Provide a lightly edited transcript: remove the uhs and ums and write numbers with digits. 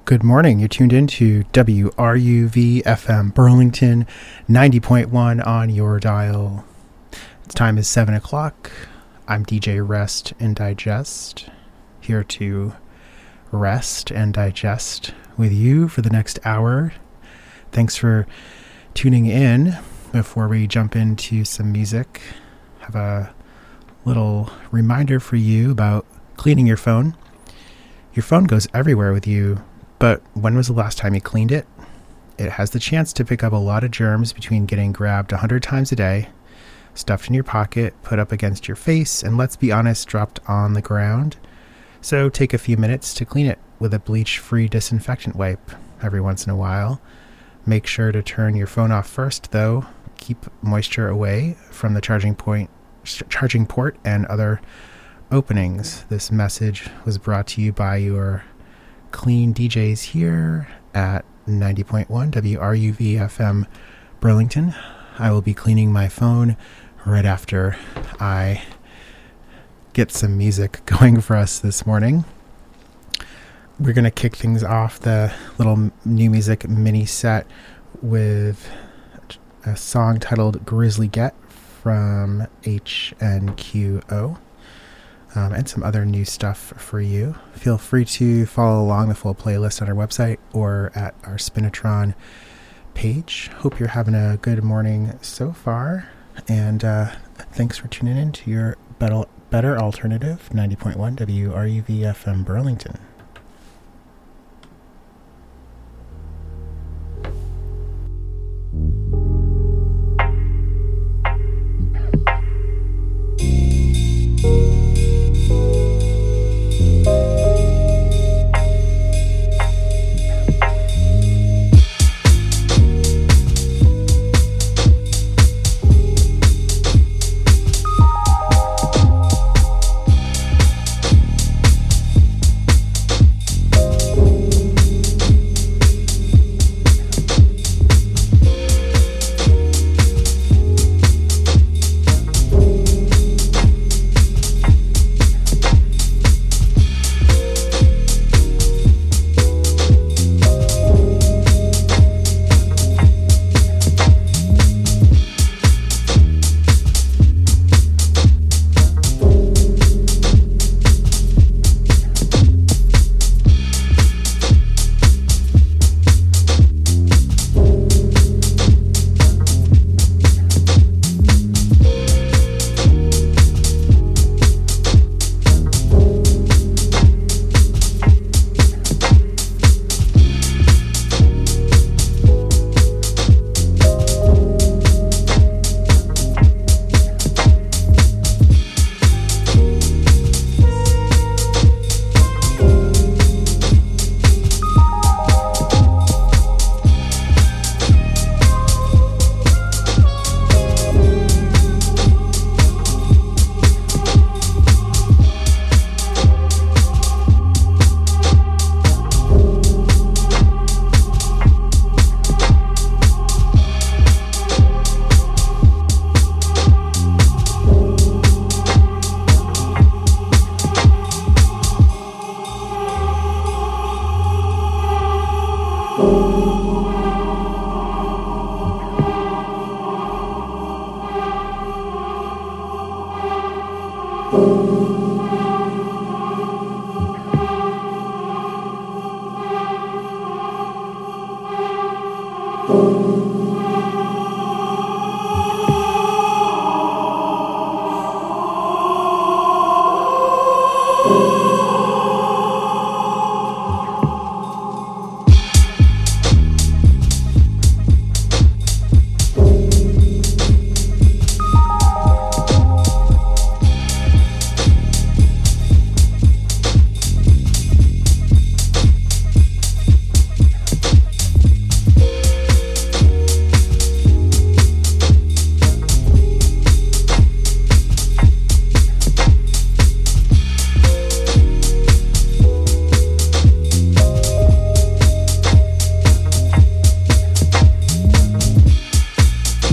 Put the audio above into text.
Good morning. You're tuned into WRUV FM Burlington 90.1 on your dial. Its time is 7 o'clock. I'm DJ Rest and Digest, here to rest and digest with you for the next hour. Thanks for tuning in. Before we jump into some music, I have a little reminder for you about cleaning your phone. Your phone goes everywhere with you. But when was the last time you cleaned it? It has the chance to pick up a lot of germs between getting grabbed 100 times a day, stuffed in your pocket, put up against your face, and let's be honest, dropped on the ground. So take a few minutes to clean it with a bleach-free disinfectant wipe every once in a while. Make sure to turn your phone off first, though. Keep moisture away from the charging port and other openings. This message was brought to you by your Clean DJs here at 90.1 WRUV FM Burlington. I will be cleaning my phone right after I get some music going for us this morning. We're going to kick things off the little new music mini set with a song titled Grizzly Get from HNQO. And some other new stuff for you. Feel free to follow along the full playlist on our website or at our Spinatron page. Hope you're having a good morning so far. And thanks for tuning in to your better alternative, 90.1 WRUV FM Burlington.